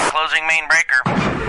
Closing main breaker.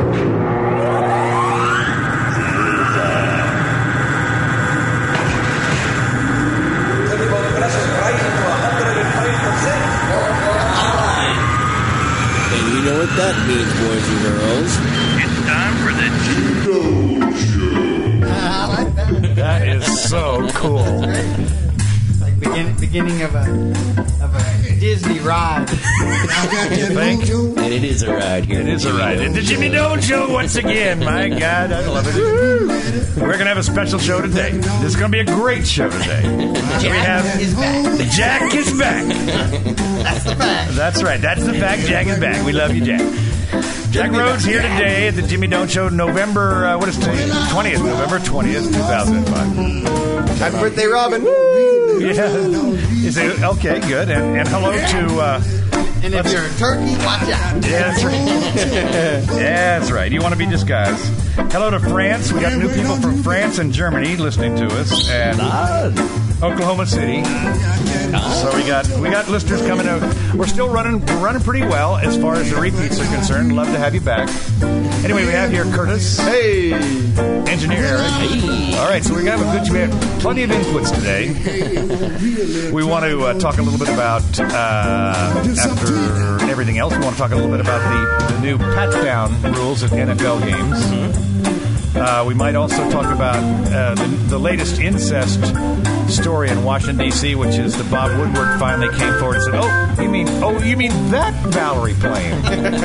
And you know what that means, boys and girls. It's time for the Judo Show. I like that. That is so cool. Like beginning of a Disney ride. You think? And it is a ride here. It is a ride. And the Jimmy Dole Show once again. My God, I love it. We're going to have a special show today. This is going to be a great show today. Jack is back. Jack is back. That's the fact. That's right. That's the fact. Jack is back. We love you, Jack. Jack Rhodes here today at the Jimmy Dole Show, November, what is today? 20th, November 20th, 2005. Happy birthday, Robin. Woo! Yeah. Is it, okay, good. And hello to... And if you're a turkey, watch out. Yeah, that's right. Yeah, that's right. You want to be disguised. Hello to France. We got new people from France and Germany listening to us, and Oklahoma City. So we got listeners coming out. We're still running pretty well as far as the repeats are concerned. Love to have you back. Anyway, we have here Curtis. Hey. Engineer Eric. Hey. All right, so we're going to have we have plenty of inputs today. We want to talk a little bit about, after everything else, we want to talk a little bit about the new pat-down rules at NFL games. We might also talk about the latest incest story in Washington, D.C., which is that Bob Woodward finally came forward and said, you mean that Valerie plane?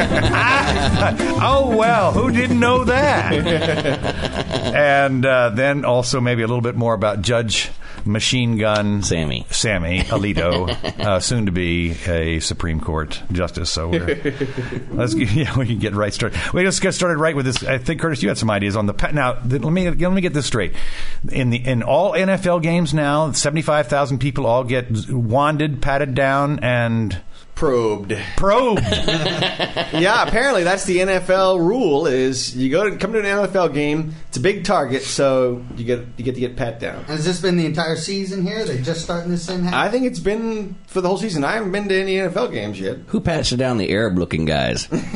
Oh, well, who didn't know that? And then also maybe a little bit more about Judge Machine Gun Sammy Alito, soon to be a Supreme Court justice. So we can get right started. We just get started right with this. I think, Curtis, you had some ideas on the now. Let me get this straight. In all NFL games now, 75,000 people all get wanded, patted down, and Probed. Yeah, apparently that's the NFL rule. Is you come to an NFL game, it's a big target, so you get to get pat down. Has this been the entire season here? They're just starting this in? I think it's been for the whole season. I haven't been to any NFL games yet. Who pats down the Arab-looking guys? With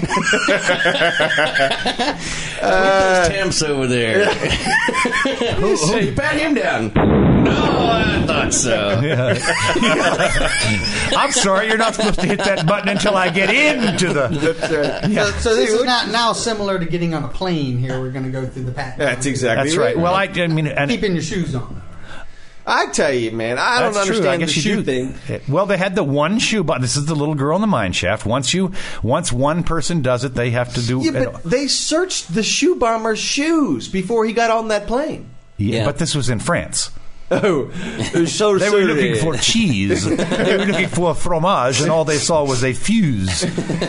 those temps over there. Who you pat him down? No, I thought so. Yeah. I'm sorry, you're not supposed to hit that button until I get into the... That's right. Yeah. So this is not now similar to getting on a plane here. We're going to go through the pat. That's exactly right. Well, I mean... And keeping your shoes on. I tell you, man, I don't understand the shoe thing. Well, they had the one shoe button. This is the little girl in the mine shaft. Once one person does it, they have to do... Yeah, but they searched the shoe bomber's shoes before he got on that plane. Yeah, but this was in France. Oh, so they were looking for cheese. They were looking for fromage, and all they saw was a fuse.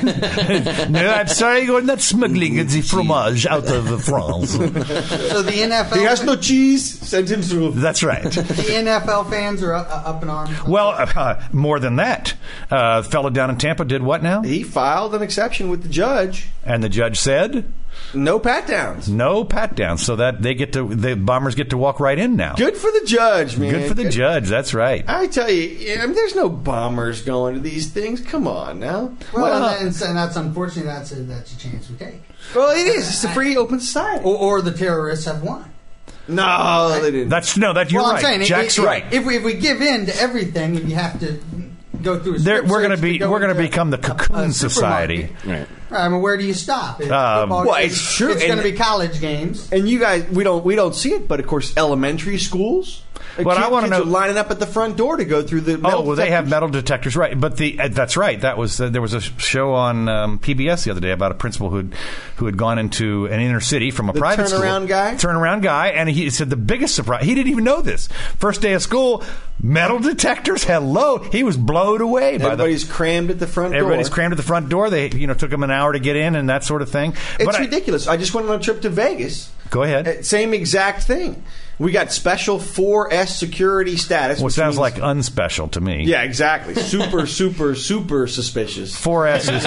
No, I'm sorry, you're not smuggling the fromage out of France. So the NFL... He has no cheese. Send him through. That's right. The NFL fans are up in arms. Well, more than that. Fellow down in Tampa did what now? He filed an exception with the judge. And the judge said... No pat downs. No pat downs. So that the Bombers get to walk right in now. Good for the judge, man. Good for the judge. That's right. I tell you, there's no Bombers going to these things. Come on now. Well, and that's unfortunately that's a chance we take. Well, it is. It's a free, open society. Or the terrorists have won. No, they didn't. You're right. I'm saying, Jack's right. If we give in to everything, and you have to go through. We're going to become the cocoon society. Right. I mean, where do you stop? It's true. It's going to be college games, and you guys, we don't see it, but of course, elementary schools. Well, I want to know, lining up at the front door to go through the. They have metal detectors, right? But that's right. That was there was a show on PBS the other day about a principal who had gone into an inner city from a private school. Turnaround guy, and he said the biggest surprise. He didn't even know this. First day of school, metal detectors. Hello, he was blown away. Everybody's crammed at the front door. Everybody's crammed at the front door. They took them an hour to get in and that sort of thing. It's ridiculous. I just went on a trip to Vegas. Go ahead. Same exact thing. We got special 4S security status. Well, sounds like unspecial to me. Yeah, exactly. Super, super, super suspicious. 4S is...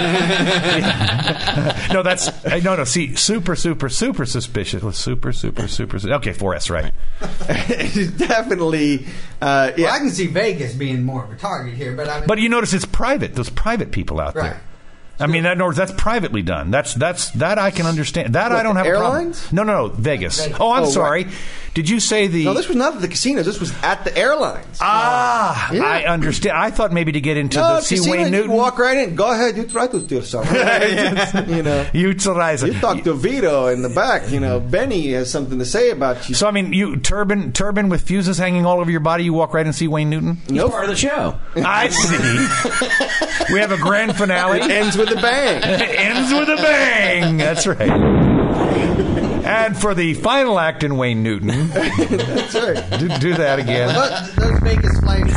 No, see, super, super, super suspicious. With super, super, super... Okay, 4S, right. Definitely, yeah. Well, I can see Vegas being more of a target here, but... But you notice it's private. Those private people out there. I mean, that's privately done. That I can understand. That I don't have airlines? a problem. No, Vegas. Oh, I'm sorry. Right. Did you say the... No, this was not at the casinos. This was at the airlines. Ah, yeah. I understand. I thought maybe to get into the see Wayne Newton. You walk right in. Go ahead. You try to do something. You talk to Vito in the back. Benny has something to say about you. So, I mean, you turban with fuses hanging all over your body, you walk right and see Wayne Newton? Nope. Part of the show. I see. We have a grand finale. It ends with a bang. It ends with a bang. That's right. And for the final act in Wayne Newton, that's right. Do that again. Those Vegas flights.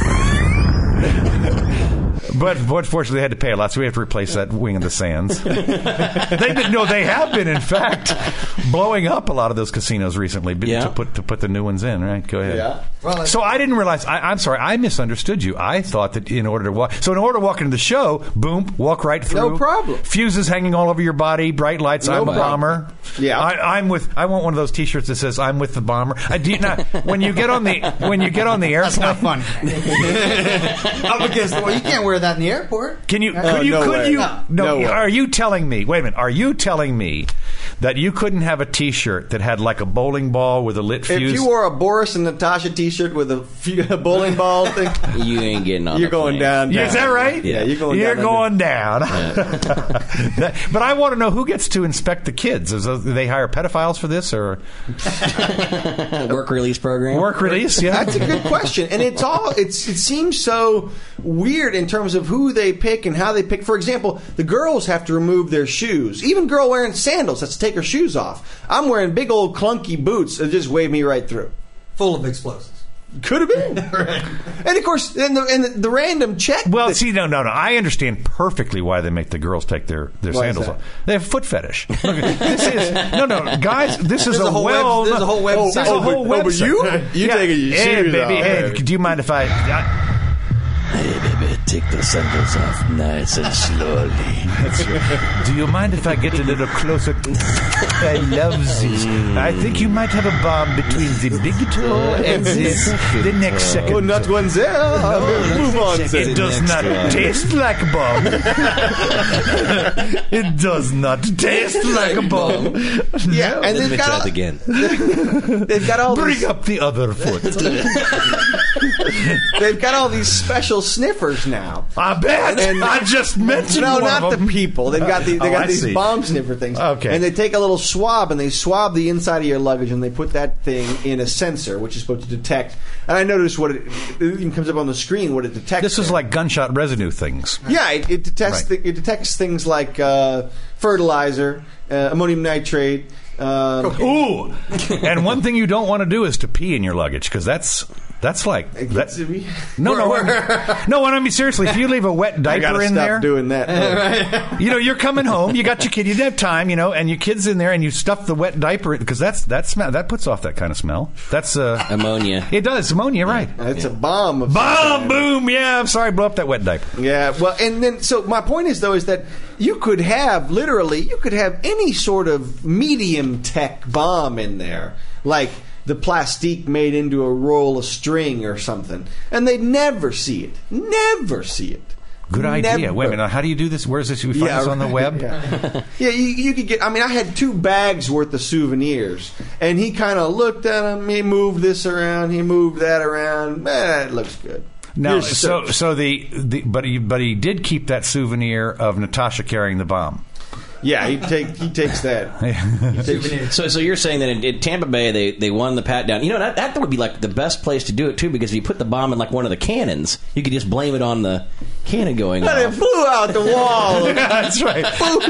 But fortunately, they had to pay a lot, so we have to replace that wing of the Sands. They have been, in fact, blowing up a lot of those casinos recently to put the new ones in. Right? Go ahead. Yeah. Well, so I didn't realize. I'm sorry. I misunderstood you. I thought that in order to walk into the show, boom, walk right through. No problem. Fuses hanging all over your body, bright lights. I'm a bomber. Yeah. I want one of those T-shirts that says "I'm with the bomber." When you get on the airplane, that's not funny. Up against the wall. You can't wear that in the airport. Can you? No way. Are you telling me? Wait a minute. Are you telling me that you couldn't have a T-shirt that had like a bowling ball with a lit fuse? If you wore a Boris and Natasha T-shirt with a bowling ball thing, you ain't getting on. You're going down. Is that right? Yeah, you're going down. You're going down. But I want to know who gets to inspect the kids. Do they hire pedophiles for this or work release program? Work release. Yeah, that's a good question, and it seems so weird in terms of who they pick and how they pick. For example, the girls have to remove their shoes. Even girl wearing sandals has to take her shoes off. I'm wearing big old clunky boots that just wave me right through. Full of explosives. Could have been. Right. And of course, and the random check. Well, no. I understand perfectly why they make the girls take their sandals off. They have a foot fetish. Look, guys. This is a whole website. There's a whole website. But you taking your shoes baby, off. Hey, do you mind if I? Hey, baby, take the sandals off nice and slowly. That's right. Do you mind if I get a little closer? I love this. I think you might have a bomb between the big toe and the next second. Oh, not one there. Move on. It does not taste like a bomb. It does not taste like a bomb. Yeah, and they've got again. They've got all. Bring up the other foot. They've got all these special sniffers now. I bet. And I just mentioned no, one not of them. the people. They've got these bomb sniffer things. Okay. And they take a little swab and they swab the inside of your luggage and they put that thing in a sensor which is supposed to detect. And I noticed it even comes up on the screen what it detects. This is like gunshot residue things. Yeah, it detects it detects things like fertilizer, ammonium nitrate. Ooh! And one thing you don't want to do is to pee in your luggage because that's like that. No. I mean seriously. If you leave a wet diaper in there, doing that. You're coming home. You got your kid. You didn't have time. And your kid's in there, and you stuff the wet diaper because that smell that puts off that kind of smell. That's ammonia. It does ammonia, right? It's a bomb. Boom! Yeah, I'm sorry, blow up that wet diaper. Yeah. Well, and then so my point is that you could have any sort of medium tech bomb in there, like the plastique made into a roll of string or something, and they'd never see it. Never see it. Good idea. Wait a minute. How do you do this? Where's this? We find this on the web? Yeah, you could get... I mean, I had 2 bags worth of souvenirs, and he kind of looked at them. He moved this around. He moved that around. It looks good. Now, but he did keep that souvenir of Natasha carrying the bomb. Yeah, he takes that. So you're saying that in Tampa Bay they won the pat down. That would be like the best place to do it too, because if you put the bomb in like one of the cannons, you could just blame it on the cannon going off. It flew out the wall. That's right.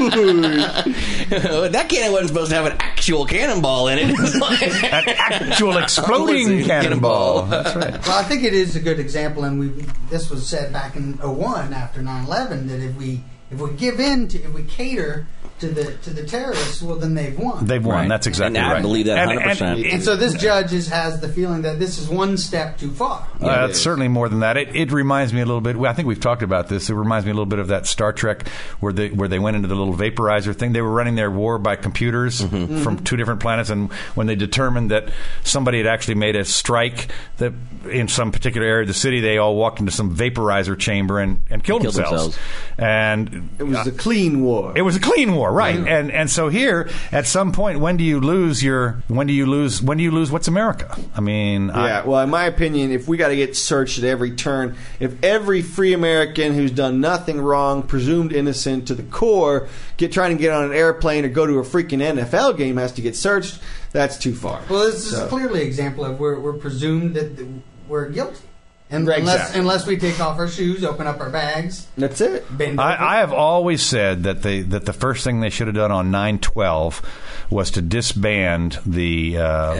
That cannon wasn't supposed to have an actual cannonball in it. An actual exploding cannonball. That's right. Well, I think it is a good example, and this was said back in 2001 after 9/11 that if we give in to, if we cater to the terrorists, well, then they've won. They've won. Right. That's exactly and right. I believe that 100%. And so this judge has the feeling that this is one step too far. It's certainly more than that. It reminds me a little bit. I think we've talked about this. It reminds me a little bit of that Star Trek where they went into the little vaporizer thing. They were running their war by computers from two different planets, and when they determined that somebody had actually made a strike that in some particular area of the city, they all walked into some vaporizer chamber and killed themselves. And it was a clean war. It was a clean war, right? And so here, at some point, when do you lose what's America? I mean, well, in my opinion, if we got to get searched at every turn, if every free American who's done nothing wrong, presumed innocent to the core, trying to get on an airplane or go to a freaking NFL game has to get searched, that's too far. Well, this is clearly an example of we're presumed that we're guilty. And Exactly. unless we take off our shoes, open up our bags. That's it. I have always said that the first thing they should have done on 9/12 was to disband the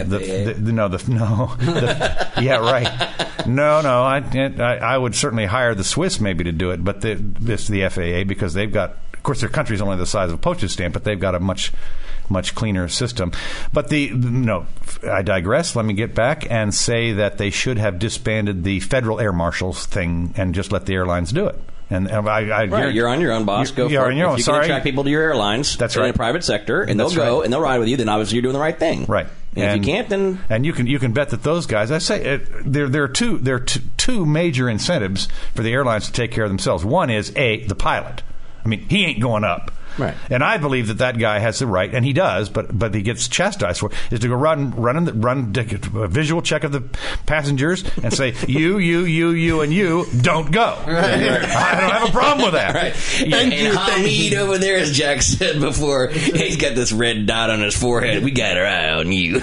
I would certainly hire the Swiss maybe to do it, but the FAA, because they've got, of course, their country's only the size of a postage stamp, but they've got a much cleaner system. But I digress. Let me get back and say that they should have disbanded the federal air marshals thing and just let the airlines do it. And right, you're on your own, boss. Go for it. If you can attract people to your airlines, that's in right, the private sector, and they'll go and they'll ride with you. Then obviously you're doing the right thing, right? And if you can't, then you can bet that those guys. I say there are two major incentives for the airlines to take care of themselves. One is the pilot. I mean, he ain't going up. Right. And I believe that guy has the right, and he does, but he gets chastised for it, is to go run a visual check of the passengers and say, you, and you don't go. Right. I don't have a problem with that. Right. And Hamid over there, as Jack said before, he's got this red dot on his forehead. We got our eye on you.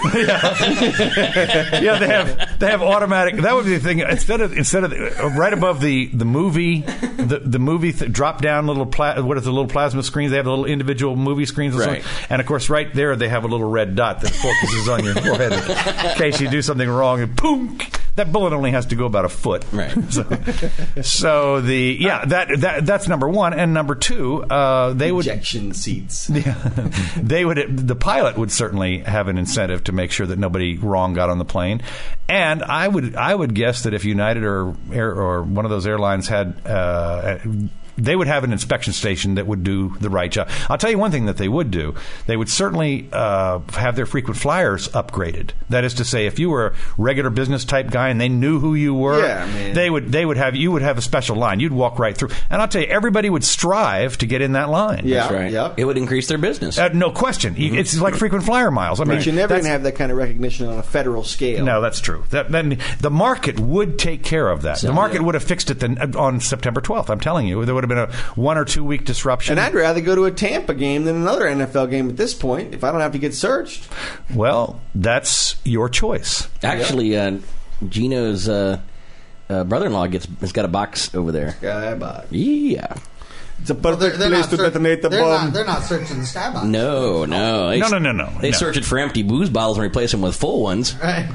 Yeah, they have automatic. That would be the thing. Instead of right above the movie, the movie drop down little little plasma screens. They have little individual movie screens and right. so on. And of course, right there they have a little red dot that focuses on your forehead in case you do something wrong. And boom, that bullet only has to go about a foot. Right. So that's number one, and number two, they would ejection seats. Yeah, the pilot would certainly have an incentive to make sure that nobody wrong got on the plane, and I would guess that if United or one of those airlines had. They would have an inspection station that would do the right job. I'll tell you one thing that they would do. They would certainly have their frequent flyers upgraded. That is to say, if you were a regular business type guy and they knew who you were, they would have a special line. You'd walk right through. And I'll tell you, everybody would strive to get in that line. Yeah, that's right. Yep. It would increase their business. No question. Mm-hmm. It's like frequent flyer miles. I mean, but you're never going to have that kind of recognition on a federal scale. No, that's true. The market would take care of that. The market would have fixed it on September 12th. I'm telling you, there would have been a 1 or 2 week disruption. And I'd rather go to a Tampa game than another NFL game at this point if I don't have to get searched. Well, that's your choice. Actually, Gino's brother-in-law has got a box over there. Skybox. Yeah. It's a perfect place to detonate the bomb. They're not searching the skybox. No. No. They search it for empty booze bottles and replace them with full ones. Right.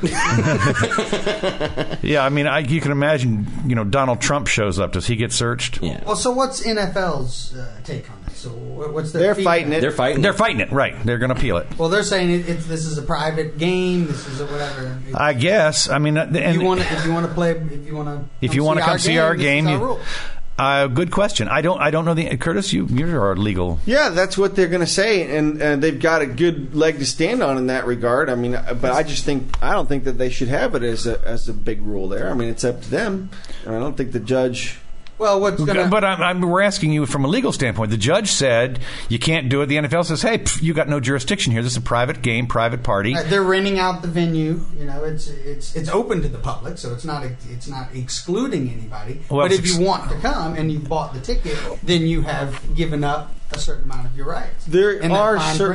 Yeah, I mean, you can imagine, Donald Trump shows up. Does he get searched? Yeah. Well, so what's NFL's take on this? So what's their They're feedback? fighting it. They're fighting it, right. They're going to appeal it. Well, they're saying this is a private game. This is a whatever. I guess. I mean, if you want to come see our game, this is our rule. Good question. I don't know the Curtis. You're our legal. Yeah, that's what they're going to say, and they've got a good leg to stand on in that regard. I mean, but I don't think that they should have it as a big rule there. I mean, it's up to them. I don't think the judge. Well, what's going to... But we're asking you from a legal standpoint. The judge said you can't do it. The NFL says, hey, you got no jurisdiction here. This is a private game, private party. They're renting out the venue. It's open to the public, so it's not excluding anybody. Well, but if you want to come and you've bought the ticket, then you have given up a certain amount of your rights. There are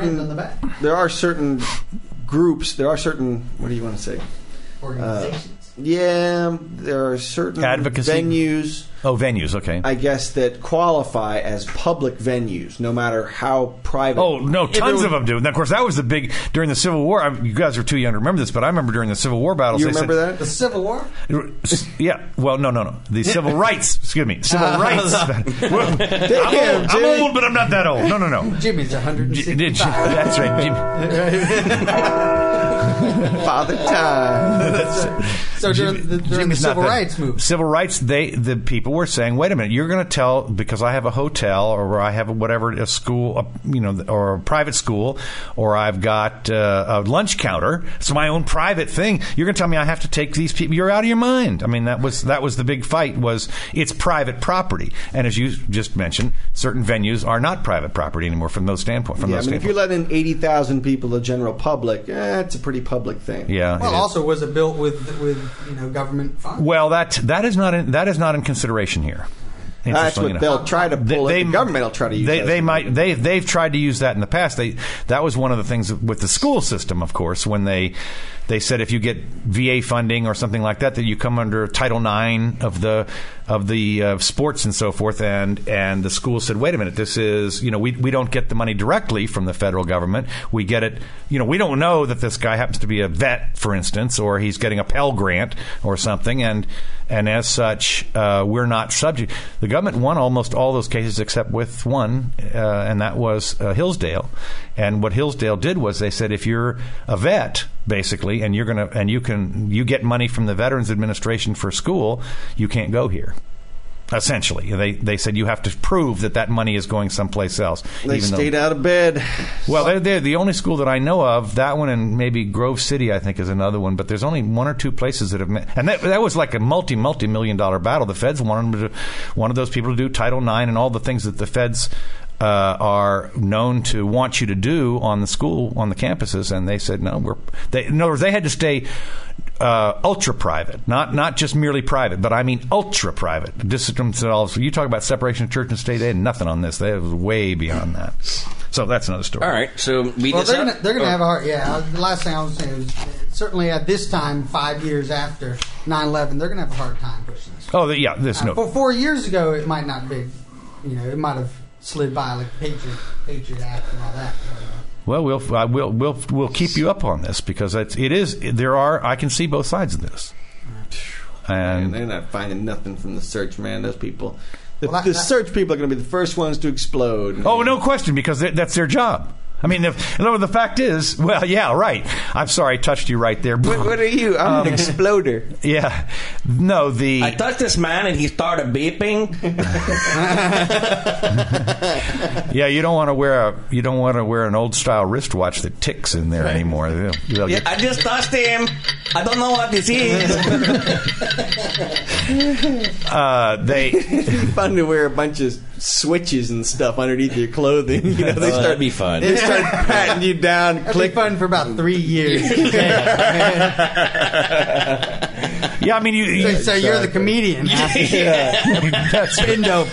certain groups. There are certain. What do you want to say? Organizations. There are certain advocacy venues Oh, venues, okay. I guess that qualify as public venues, no matter how private. Oh, no, tons of them do. And, of course, that was the big, during the Civil War, you guys are too young to remember this, but I remember during the Civil War battles. You remember that? The Civil War? Yeah. Well, no. The Civil rights, excuse me. Civil rights. I'm old, but I'm not that old. No. Jimmy's 165. That's right, Jimmy. Father Time. So during the Civil Rights movement. Civil rights, the people were saying, wait a minute, you're going to tell, because I have a hotel or I have a school, or a private school, or I've got a lunch counter, it's my own private thing, you're going to tell me I have to take these people, you're out of your mind. I mean, that was the big fight, was it's private property. And as you just mentioned, certain venues are not private property anymore from those standpoints. If you let in 80,000 people, the general public, it's a pretty public thing. Yeah. Well, also, was it built with government funds? Well, that is not in consideration here. That's what they'll try to pull. The government will try to use. They've tried to use that in the past. That was one of the things with the school system, of course, when they said if you get VA funding or something like that you come under Title IX of the sports and so forth, and the school said, wait a minute, this is we don't get the money directly from the federal government. We get it. We don't know that this guy happens to be a vet, for instance, or he's getting a Pell Grant or something, and as such, we're not subject. The government won almost all those cases except with one, and that was Hillsdale. And what Hillsdale did was they said, if you're a vet, basically, and you get money from the Veterans Administration for school, you can't go here. Essentially, they said you have to prove that money is going someplace else. They stayed out of bed. Well, they're the only school that I know of. That one, and maybe Grove City, I think, is another one. But there's only one or two places that have met. And that was like a multi-million-dollar battle. The feds wanted those people to do Title IX and all the things that the feds are known to want you to do on the campuses, and they said no. In other words, they had to stay ultra private, not just merely private, but I mean ultra private. Themselves. You talk about separation of church and state, they had nothing on this. They was way beyond that. So that's another story. All right, so they're going to have a hard. Yeah, the last thing I was saying is certainly at this time, 5 years after 9/11, they're going to have a hard time pushing this. Oh, yeah, there's no. 4 years ago, it might not be. It might have slid by like Patriot Act and all that. Well, we'll keep you up on this because I can see both sides of this. And they're not finding nothing from the search, man. Those people, the search people are going to be the first ones to explode. Oh, no question, because that's their job. I mean, the fact is, well, yeah, right. I'm sorry, I touched you right there. What are you? I'm an exploder. Yeah. No, I touched this man and he started beeping. Yeah, you don't want to wear an old style wristwatch that ticks in there anymore. I just touched him. I don't know what this is. It'd be fun to wear a bunch of switches and stuff underneath your clothing. That'd be fun. They start patting you down. Click fun for about 3 years. Yeah, I mean, so you're the comedian. That's bend over.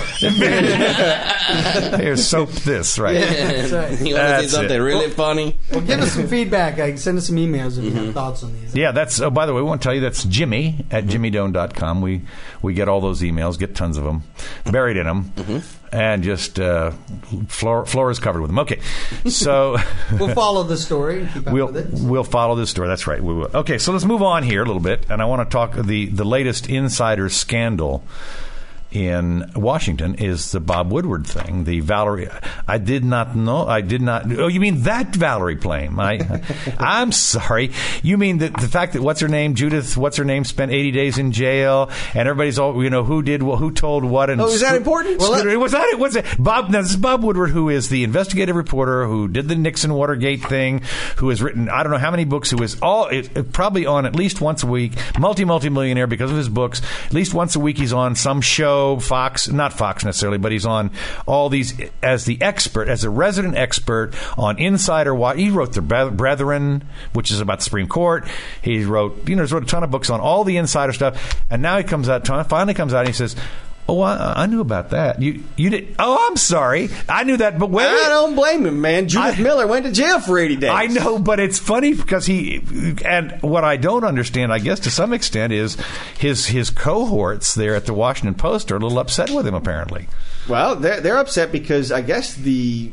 Here's soap this, right? That's right. You want to see something really funny? Well, give us some feedback. Send us some emails if you have thoughts on these. Yeah, that's. Oh, by the way, we want to tell you that's Jimmy at jimmydone.com. We get all those emails, get tons of them, buried in them, and just floor is covered with them. Okay, so we'll follow the story and keep up with it. We'll follow this story. That's right. We will. Okay, so let's move on here a little bit, and I want to talk the latest insider scandal in Washington is the Bob Woodward thing. The Valerie, I did not know. Oh, you mean that Valerie Plame? I'm sorry. You mean the fact that Judith spent 80 days in jail, and everybody's all who did who told what? And is that important? Well, was that Bob? Now, this is Bob Woodward, who is the investigative reporter who did the Nixon Watergate thing, who has written I don't know how many books, who is probably on at least once a week, multi-millionaire because of his books. At least once a week he's on some show. Fox, not Fox necessarily, but he's on all these as the expert, as a resident expert on Insider Watch. He wrote The Brethren, which is about the Supreme Court. He wrote a ton of books on all the insider stuff. And now finally comes out and he says, Oh, I knew about that. You did? Oh, I'm sorry. I knew that, but wait. I don't blame him, man. Judith Miller went to jail for 80 days. I know, but it's funny because and what I don't understand, I guess to some extent, is his cohorts there at the Washington Post are a little upset with him, apparently. Well, they're upset because I guess the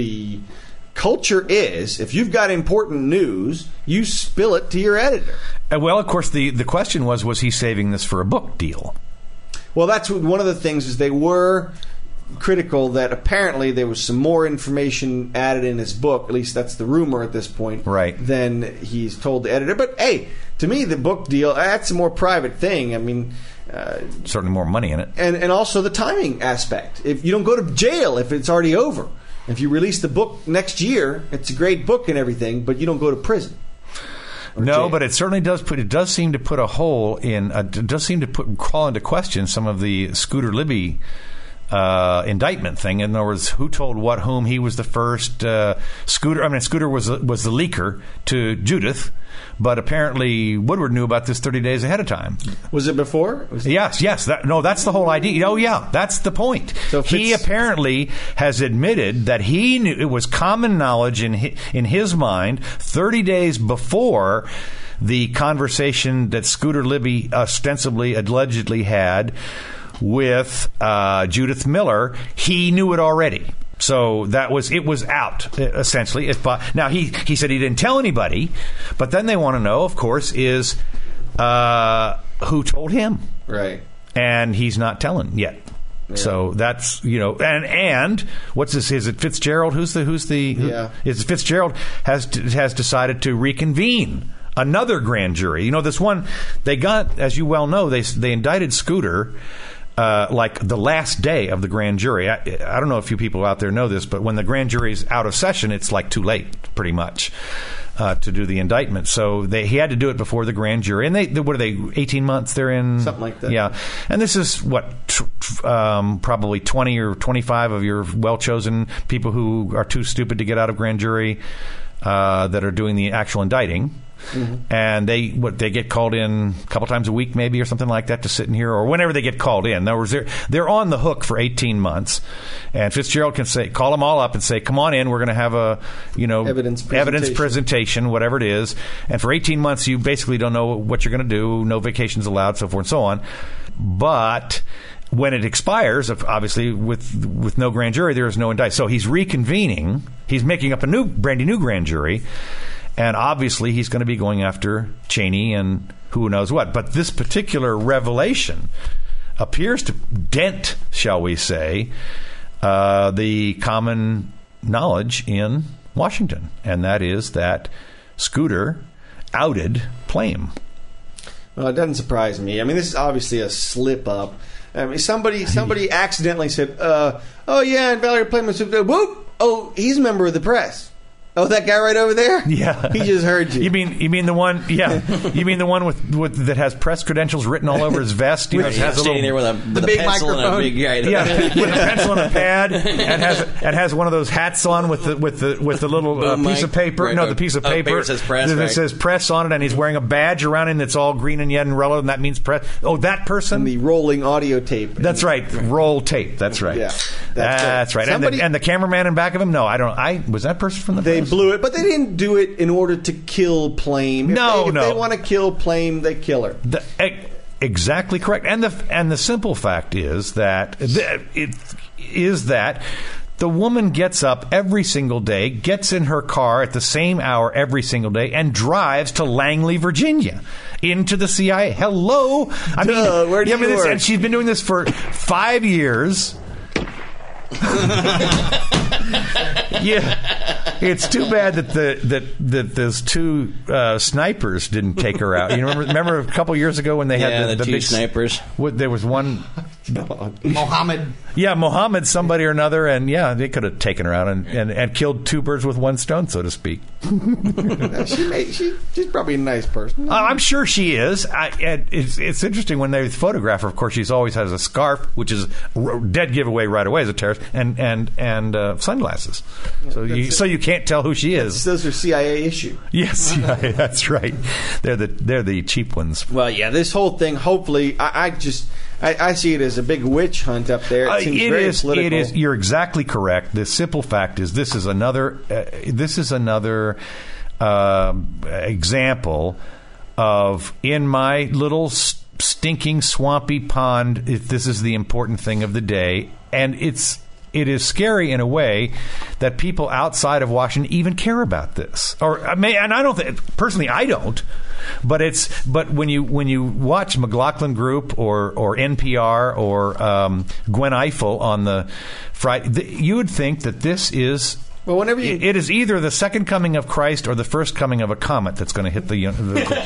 culture is, if you've got important news, you spill it to your editor. Well, of course, the question was he saving this for a book deal? Well, that's one of the things is they were critical that apparently there was some more information added in his book, at least that's the rumor at this point, right, than he's told the editor. But, hey, to me, the book deal, that's a more private thing. I mean... certainly more money in it. And also the timing aspect. If you don't go to jail if it's already over. If you release the book next year, it's a great book and everything, but you don't go to prison. No, but it certainly does seem to put a hole in. Does seem to call into question some of the Scooter Libby indictment thing. In other words, who told what, whom? He was the first. Scooter was the leaker to Judith, but apparently Woodward knew about this 30 days ahead of time. Was it before? Yes. That's the whole idea. Oh, yeah, that's the point. So he apparently has admitted that he knew, it was common knowledge in his mind 30 days before the conversation that Scooter Libby ostensibly, allegedly had with Judith Miller. He knew it already. So it was out, essentially. Now, he said he didn't tell anybody, but then they want to know, of course, is who told him. Right. And he's not telling yet. Yeah. So that's, and what's this? Is it Fitzgerald? Is it Fitzgerald has decided to reconvene another grand jury. This one, they got, as you well know, they indicted Scooter like the last day of the grand jury. I don't know if you people out there know this, but when the grand jury's out of session, it's like too late, pretty much, to do the indictment. So he had to do it before the grand jury. And what are they, 18 months they're in? Something like that. Yeah. And this is, probably 20 or 25 of your well-chosen people who are too stupid to get out of grand jury that are doing the actual indicting. Mm-hmm. And they get called in a couple times a week, maybe, or something like that, to sit in here, or whenever they get called in. In other words, they're on the hook for 18 months, and Fitzgerald can call them all up and say, "Come on in, we're going to have a evidence presentation, whatever it is." And for 18 months, you basically don't know what you're going to do, no vacations allowed, so forth and so on. But when it expires, obviously with no grand jury, there is no indictment. So he's reconvening. He's making up a brand new grand jury. And obviously, he's going to be going after Cheney and who knows what. But this particular revelation appears to dent, shall we say, the common knowledge in Washington. And that is that Scooter outed Plame. Well, it doesn't surprise me. I mean, this is obviously a slip-up. I mean, somebody accidentally said, "Oh, yeah," and Valerie Plame said, "Whoop! Oh, he's a member of the press." Oh, that guy right over there? Yeah, he just heard you. You mean the one? Yeah, you mean the one with that has press credentials written all over his vest? Has standing there with a big pencil microphone. and a big guy. With a pencil and a pad, and has one of those hats on with the little piece of paper. Right, no, the piece of paper that says press. That right. says press on it, and he's wearing a badge around him that's all green and yellow and yellow, and that means press. Oh, that person. And the rolling audio tape. That's right. Roll tape. That's right. Yeah, that's right. And the cameraman in back of him. No, I don't. Was that person from the They press? blew it, but they didn't do it in order to kill Plame. If they want to kill Plame, they kill her. Exactly correct. And the simple fact is that the woman gets up every single day, gets in her car at the same hour every single day, and drives to Langley, Virginia, into the CIA. Hello, I mean, where do you work? And she's been doing this for 5 years. Yeah, it's too bad that those two snipers didn't take her out. You remember a couple years ago when they had the two big snipers. There was one, Mohammed. Yeah, Mohammed, somebody or another, and they could have taken her out and killed two birds with one stone, so to speak. She's probably a nice person. I'm sure she is. It's interesting when they photograph her. Of course, she always has a scarf, which is a dead giveaway right away as a terrorist, and sunglasses. So you can't tell who she is. Those are CIA issue. Yes, that's right. They're the cheap ones. Well, yeah, this whole thing. Hopefully, I I see it as a big witch hunt up there. It seems very political. It is. You're exactly correct. The simple fact is, this is another example of, in my little stinking swampy pond, if this is the important thing of the day, and it is scary in a way that people outside of Washington even care about this. And I don't think, personally, I don't. But when you watch McLaughlin Group or NPR or Gwen Ifill on the Friday, you would think that this is. Well, whenever it is either the second coming of Christ or the first coming of a comet that's going to hit the.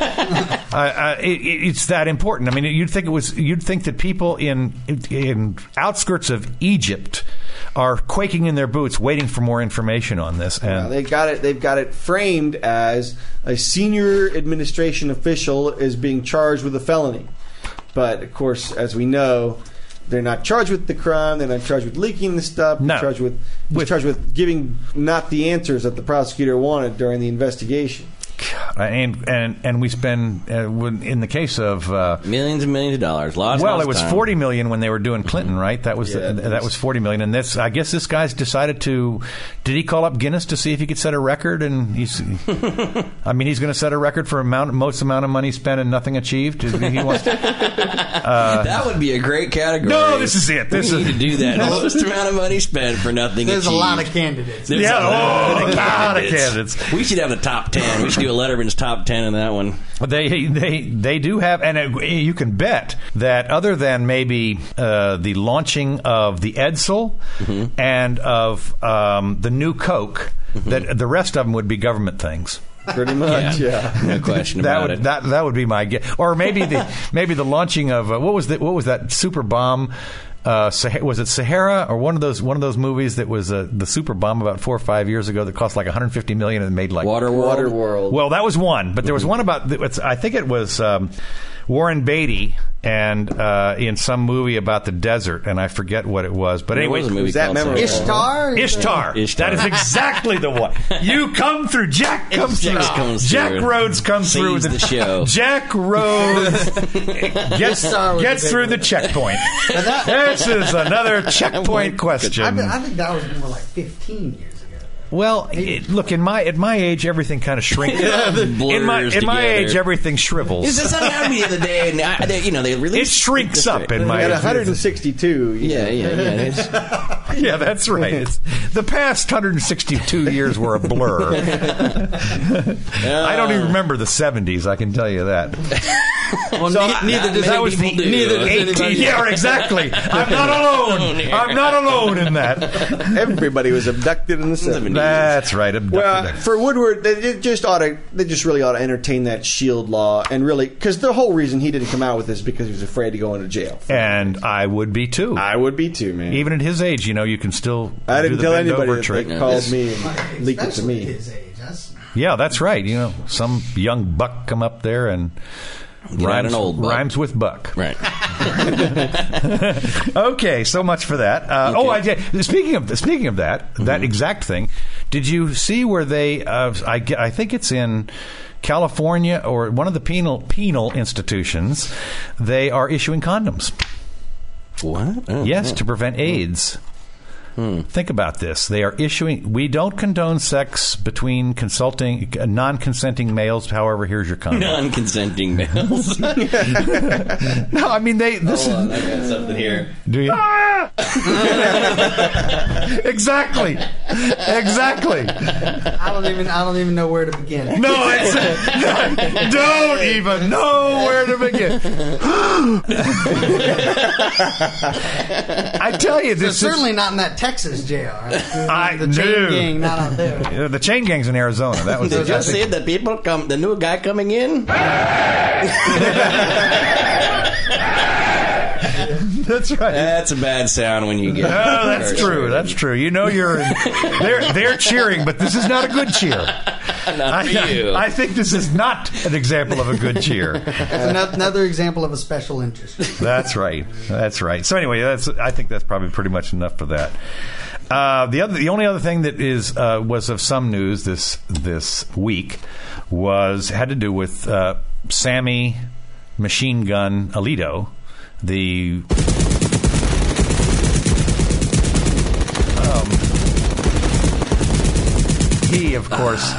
It's that important. I mean, you'd think that people in outskirts of Egypt are quaking in their boots, waiting for more information on this. And they've got it framed as a senior administration official is being charged with a felony, but of course, as we know, they're not charged with the crime. They're not charged with leaking the stuff. No. They're charged with giving not the answers that the prosecutor wanted during the investigation. And we spend in the case of millions and millions of dollars. Lots it was time. $40 million when they were doing Clinton, right? That was that was $40 million, and I guess this guy's decided to. Did he call up Guinness to see if he could set a record? And he's going to set a record for most amount of money spent and nothing achieved. He wants to, that would be a great category. No, this is it. We need to do that. Most amount of money spent for nothing There's achieved. a lot of candidates. There's a lot of candidates. We should have the top 10. We should do a Letterman's top 10 in that one. They do have, and you can bet that other than maybe the launching of the Edsel and of the new Coke, that the rest of them would be government things. Pretty much, yeah. No question about it. That would be my guess. Or maybe the launching of what was that super bomb? Was it Sahara or one of those movies that was the super bomb about 4 or 5 years ago that cost like $150 million and made like Waterworld? Well, that was one, but there was one about I think it was Warren Beatty and in some movie about the desert, and I forget what it was. But anyway, was that Ishtar? Ishtar. That is exactly the one. You come through. Jack comes through. Jack Rhodes comes through the show. Jack Rhodes gets through the checkpoint. This is another checkpoint question. I think that was more like 15 years ago. Well, look, at my age, everything kind of shrinks. In my age, everything shrivels. This is something the other day, and they released. It shrinks up in my age. At 162. Yeah. Yeah, that's right. The past 162 years were a blur. I don't even remember the 70s. I can tell you that. Well, neither does that was the 18. Yeah, exactly. I'm not alone. I'm not alone in that. Everybody was abducted in the 70s. That's right. Well, for Woodward, they just really ought to entertain that shield law, and really, because the whole reason he didn't come out with this is because he was afraid to go into jail. And I would be too. I would be too, man. Even at his age, you can still. I didn't tell anybody that trick. they called me and leaked it to me. His age. Yeah, that's right. Some young buck come up there and. Rhymes with buck. Right. Okay, so much for that. Speaking of that exact thing, did you see where they? I think it's in California or one of the penal institutions. They are issuing condoms. What? Oh, yes, to prevent AIDS. Think about this. They are issuing. We don't condone sex between non-consenting males. However, here's your condom. Non-consenting males. No, I mean I got something here. Do you? Exactly. I don't even know where to begin. No, don't even know where to begin. I tell you, this so certainly not in that Texas jail. Right? The chain gang, not out there. The chain gang's in Arizona. That was. Did you see the new guy coming in? That's right. That's a bad sound when you get. No, that's true. That's true. They're cheering, but this is not a good cheer. Not for you. I think this is not an example of a good cheer. It's another example of a special interest. That's right. So anyway, I think that's probably pretty much enough for that. The only other thing that was of some news this week had to do with Sammy Machine Gun Alito he, of course,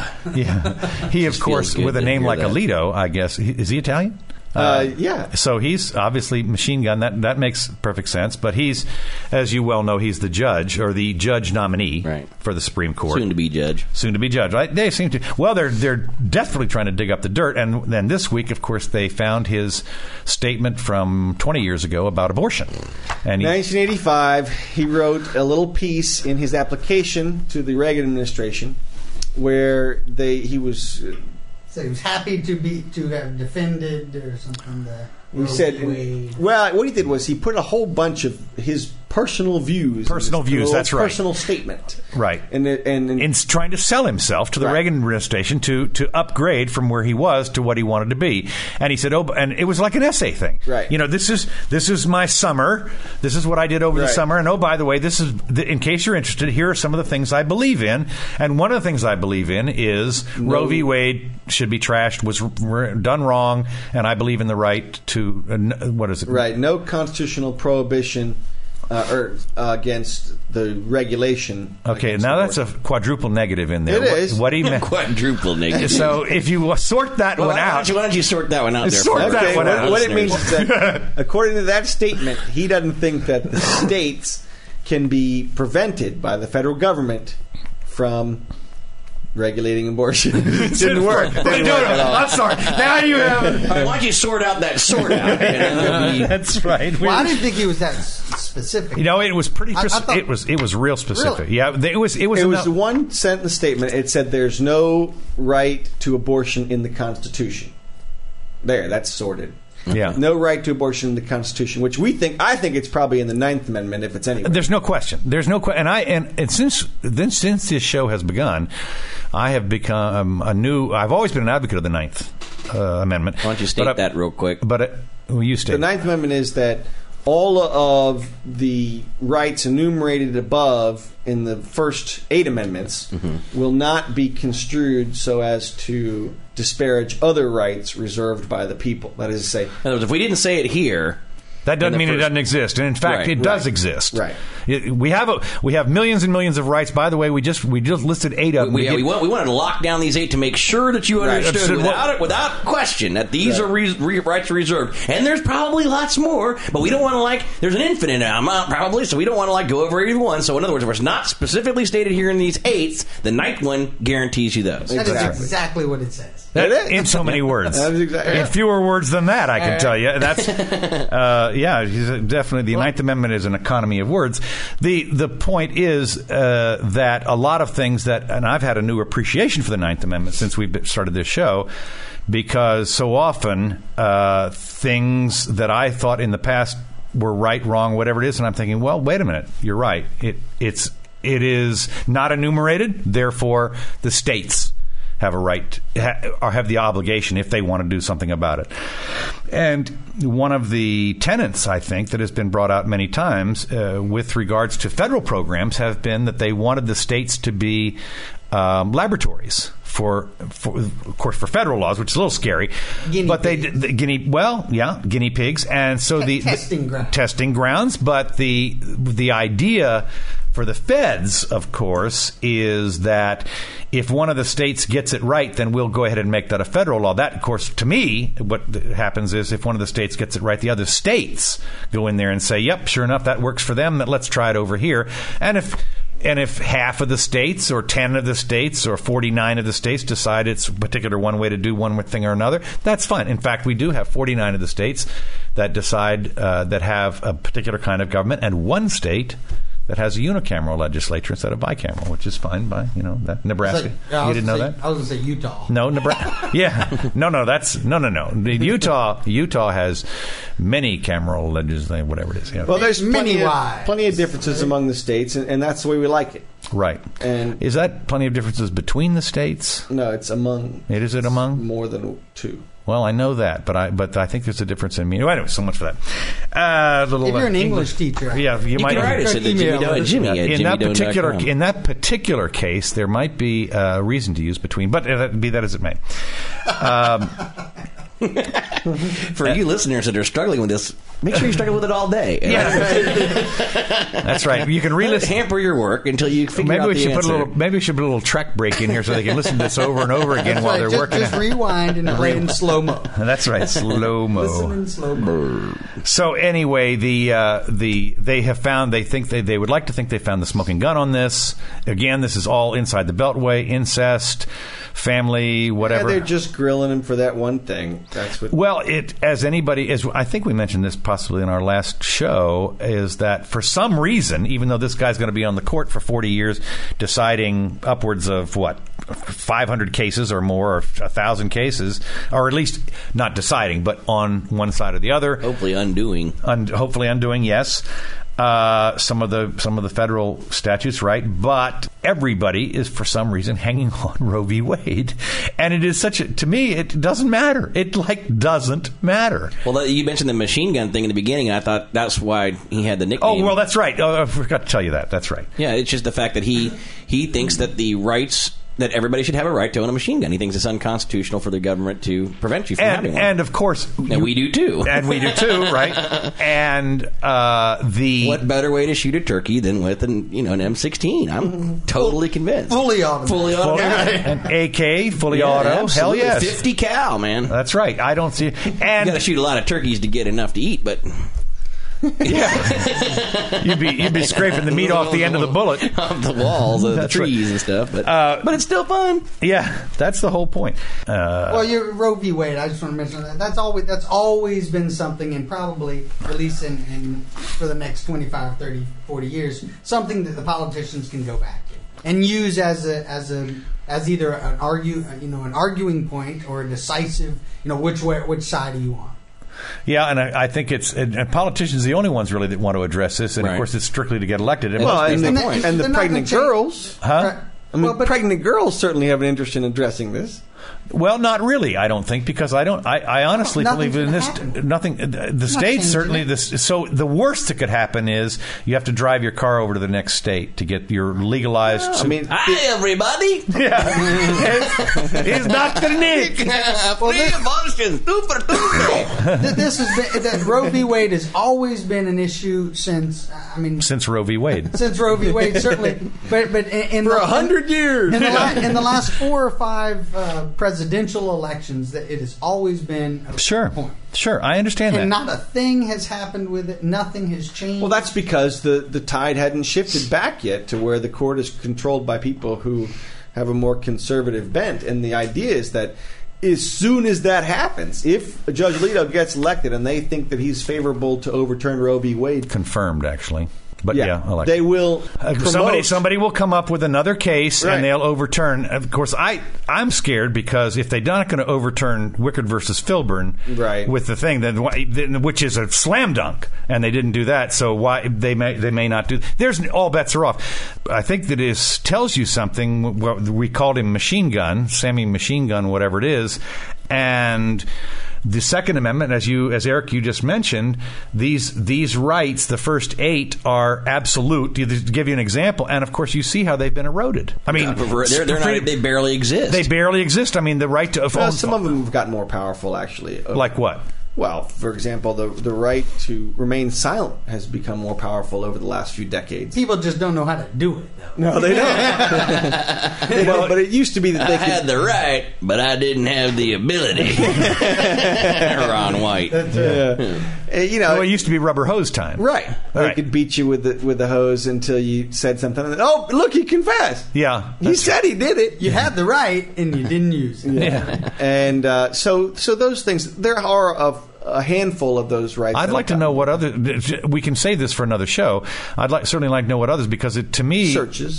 with a name like Alito, I guess, is he Italian? Yeah. So he's obviously machine gun. That makes perfect sense. But he's, as you well know, he's the judge or the judge nominee for the Supreme Court. Soon to be judge. Right? They seem to. Well, they're desperately trying to dig up the dirt. And then this week, of course, they found his statement from 20 years ago about abortion. And 1985, he wrote a little piece in his application to the Reagan administration where he was. So he was happy to have defended or something. He said, well, what he did was he put a whole bunch of his personal views. That's right. Personal statement. Right. And in trying to sell himself to the Reagan administration to upgrade from where he was to what he wanted to be. And he said, and it was like an essay thing. Right. This is my summer. This is what I did over the summer. And by the way, this is, in case you're interested, here are some of the things I believe in. And one of the things I believe in is Roe v. Wade should be trashed, was done wrong, and I believe in the right to, what is it? Right. No constitutional prohibition against the regulation. Okay, now that's a quadruple negative in there. It is. What do you mean? Quadruple negative. So if you sort that one out. Why don't you sort that one out there? What it means is that, according to that statement, he doesn't think that the states can be prevented by the federal government from regulating abortion. It didn't work. I'm sorry. Now you have. Why don't you sort out that sort out? That's right. Well, I didn't think he was that specific. It was pretty. It was real specific. Really? Yeah, it was. It was one sentence statement. It said, "There's no right to abortion in the Constitution." There, that's sorted. Yeah. No right to abortion in the Constitution, which I think it's probably in the 9th Amendment, if it's anywhere. There's no question. And since this show has begun, I have become I've always been an advocate of the 9th Amendment. Why don't you state that real quick? But you state. The 9th Amendment is that all of the rights enumerated above in the first 8 amendments will not be construed so as to disparage other rights reserved by the people. That is to say, in other words, if we didn't say it here, that doesn't mean it doesn't exist. And in fact, it does exist. Right. We have millions and millions of rights. By the way, we just listed 8 of them. We wanted to lock down these 8 to make sure that you understood without question that these are rights reserved. And there's probably lots more, but we don't want to there's an infinite amount probably, so we don't want to go over either one. So in other words, if it's not specifically stated here in these 8s, the 9th one guarantees you those. That is exactly what it says. In so many words. In fewer words than that, I can tell you. That's definitely the 9th Amendment is an economy of words. The point is that a lot of things and I've had a new appreciation for the 9th Amendment since we started this show, because so often things that I thought in the past were right, wrong, whatever it is, and I'm thinking, well, wait a minute, you're right. It is not enumerated, therefore the states have a right or have the obligation if they want to do something about it. And one of the tenets, I think, that has been brought out many times with regards to federal programs have been that they wanted the states to be laboratories for federal laws, which is a little scary. Guinea pigs, and so testing grounds. But the idea for the feds, of course, is that if one of the states gets it right, then we'll go ahead and make that a federal law. That, of course, to me, what happens is if one of the states gets it right, the other states go in there and say, yep, sure enough, that works for them, let's try it over here. And if half of the states or 10 of the states or 49 of the states decide it's a particular one way to do one thing or another, that's fine. In fact, we do have 49 of the states that decide that have a particular kind of government, and one state that has a unicameral legislature instead of bicameral, which is fine by, that Nebraska. You didn't know that? I was going to say Utah. No, Nebraska. Yeah. No. Utah has many cameral legislature, whatever it is. Yeah. Well, there's plenty of differences among the states, and that's the way we like it. Right. And is that plenty of differences between the states? No, it's among. Is it among? More than 2. Well, I know that, but I think there's a difference in meaning. Anyway, so much for that. If you're an English teacher, you might write us at Jimmy. In that particular case, there might be a reason to use between, but be that as it may. For you listeners that are struggling with this, make sure you struggle with it all day. That's right. You can re-listen. Hamper your work until you figure out the answer. Maybe we should put a little track break in here so they can listen to this over and over again while they're working. Just rewind and play in slow-mo. That's right, slow-mo. Listen in slow-mo. So anyway, they would like to think they found the smoking gun on this. Again, this is all inside the Beltway, incest, family, whatever. Yeah, they're just grilling him for that one thing. That's what. Well, I think we mentioned this possibly in our last show, is that for some reason, even though this guy's going to be on the court for 40 years, deciding upwards of 500 cases or more, or 1,000 cases, or at least not deciding, but on one side or the other. Hopefully undoing. Hopefully undoing, yes. Some of the federal statutes, right? But everybody is for some reason hanging on Roe v. Wade, and it is to me, it doesn't matter. It doesn't matter. Well, you mentioned the machine gun thing in the beginning, and I thought that's why he had the nickname. Oh, well, that's right. I forgot to tell you that. That's right. Yeah, it's just the fact that he thinks that that everybody should have a right to own a machine gun. He thinks it's unconstitutional for the government to prevent you from having one. And of course... And we do too. And we do too, right? And what better way to shoot a turkey than with an M16? I'm totally convinced. Fully automatic. An AK, fully auto. Absolutely. Hell yes. 50 cal, man. That's right. I don't see... And you got to shoot a lot of turkeys to get enough to eat, but... Yeah, you'd be scraping the meat off the end of the bullet, off the walls of the trees right. And stuff. But it's still fun. Yeah, that's the whole point. Well, your Roe v. Wade. I just want to mention that that's always been something, and probably at least in for the next 25, 30, 40 years, something that the politicians can go back to and use as either an arguing point or a decisive, which side are you on? Yeah, and I think and politicians are the only ones really that want to address this, and right. Of course it's strictly to get elected. And the pregnant girls. Huh? Right. Pregnant girls certainly have an interest in addressing this. Well, not really. I don't think, because I honestly believe in this. Nothing. The states certainly. So the worst that could happen is you have to drive your car over to the next state to get your legalized. Hi everybody. Yeah, he's Dr. Nick. Free abortion, super Tuesday. This has been that Roe v. Wade has always been an issue since. Since Roe v. Wade. Since Roe v. Wade, certainly. But for 100 years. In the last 4 or 5 presidential elections, that it has always been a point. Sure, I understand that. And not a thing has happened with it. Nothing has changed. Well, that's because the tide hadn't shifted back yet to where the court is controlled by people who have a more conservative bent. And the idea is that as soon as that happens, if Judge Alito gets elected and they think that he's favorable to overturn Roe v. Wade... Confirmed, actually. But elected. They will somebody will come up with another case, right. And they'll overturn. Of course, I'm scared, because if they're not going to overturn Wickard versus Filburn, right. With the thing, then which is a slam dunk, and they didn't do that, so why they may not do. There's all bets are off. I think that tells you something. We called him Machine Gun, Sammy Machine Gun, whatever it is, and. The Second Amendment, as Eric, you just mentioned, these rights, the first 8 are absolute. To give you an example, and of course you see how they've been eroded. They barely exist. They barely exist. The right to some of them have gotten more powerful, actually. Like what? Well, for example, the right to remain silent has become more powerful over the last few decades. People just don't know how to do it, though. No, they don't. But it used to be that they had the right, but I didn't have the ability. Ron White. It used to be rubber hose time. Right. They could beat you with the hose until you said something. And oh, look, he confessed. Yeah. He said he did it. You had the right, and you didn't use it. Yeah. And so those things, there are a handful of those rights. I'd like to know what other. We can save this for another show. Certainly like to know what others, because to me,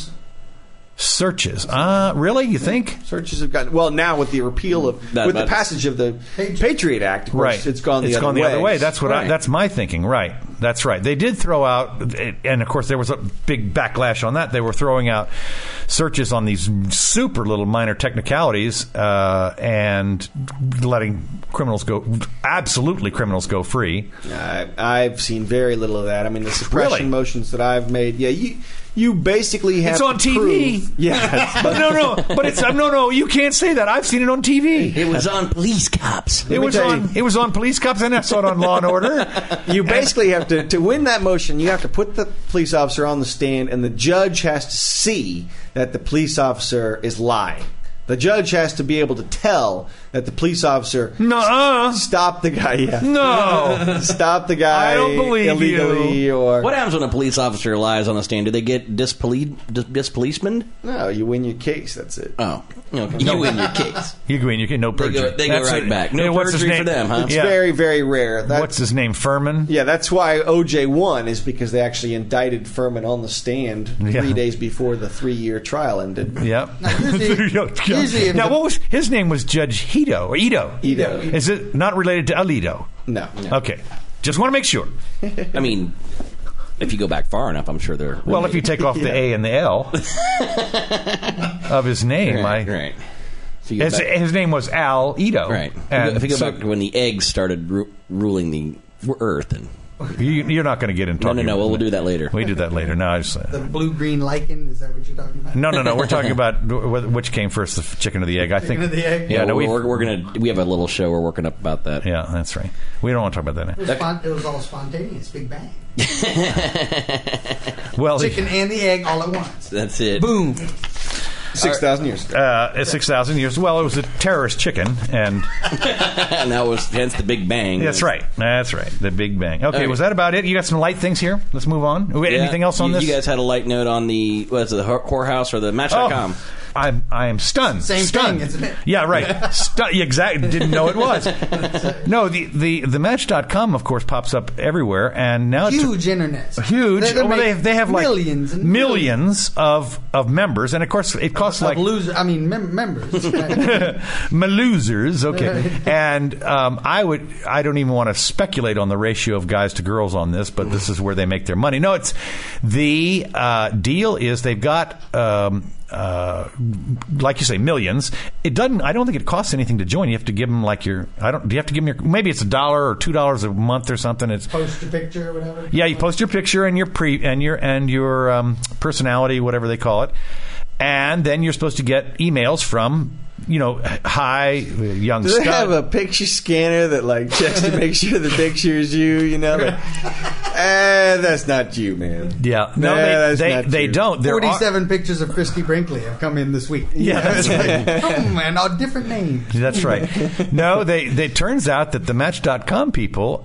Searches. Really? You think? Searches have gotten... Well, now with the repeal of... with the passage of the Patriot Act, of course, right. It's gone the other way. That's what that's my thinking. Right. That's right. They did throw out... And, of course, there was a big backlash on that. They were throwing out searches on these super little minor technicalities and letting criminals go free. I've seen very little of that. The suppression motions that I've made... Yeah, you basically have It's on to TV. prove- Yeah. But no, you can't say that. I've seen it on TV. It was on Police Cops. It was on Police Cops, and I saw it on Law and Order. You basically have to win that motion, you have to put the police officer on the stand, and the judge has to see that the police officer is lying. The judge has to be able to tell that the police officer stop the guy. Yeah. No. Stop the guy I don't believe illegally. you. Or What happens when a police officer lies on the stand? Do they get dispolicemened? no, you win your case. That's it. Oh, you win your case. You can no perjury. They go right back. No what's his perjury for name? them, huh? It's Yeah. very, very rare. What's his name? Furman? Yeah, that's why OJ won, is because they actually indicted Furman on the stand 3 days before the 3-year trial ended. Yep. Now, usually Now, what was his name? Was Judge Hito or Ito? Ito. Is it not related to Alito? No. Okay, just want to make sure. I mean, if you go back far enough, I'm sure they're... Well, if you take off the A and the L of his name, Right. So you go back, his name was Al Ito. right. And If you go so back to when the eggs started ruling the Earth, and you're not going to get into talking. No. about We'll do that later. We do that later. No, I just. The blue-green lichen, is that what you're talking about? No. We're talking about which came first, the chicken or the egg. I think. Chicken or the egg? Yeah, no, we have a little show we're working up about that. Yeah, that's right. We don't want to talk about that now. It was all spontaneous, Big Bang. Well, Chicken and the egg all at once. That's it. Boom. 6,000 years. 6,000 years. Well, it was a terrorist chicken, and And that was hence the Big Bang. that's right. That's right. The Big Bang. Okay, was that about it? You got some light things here? Let's move on. Anything else on this? You guys had a light note on the whorehouse or the Match.com. I am stunned. Same stunned. thing, isn't it? Yeah, right. Exactly. Didn't know it was. No, the Match.com, of course, pops up everywhere, and now Huge internet. huge. They have like millions and millions of members, and of course it costs like members. losers. Okay, and I don't even want to speculate on the ratio of guys to girls on this, but this is where they make their money. No, it's the deal is they've got. Like you say, millions. It doesn't. I don't think it costs anything to join. You have to give them like your. Do you have to give them your? Maybe it's $1 or $2 a month or something. It's Post your picture or whatever. yeah. You post your picture and your your personality, whatever they call it, and then you're supposed to get emails from. Hi, young Do stud. they have a picture scanner that like checks to make sure the picture is you? That's not you, man. Yeah, no, they don't. There 47 pictures of Christy Brinkley have come in this week. Yeah, that's right. Oh man, all different names. That's right. No, they turns out that the Match.com people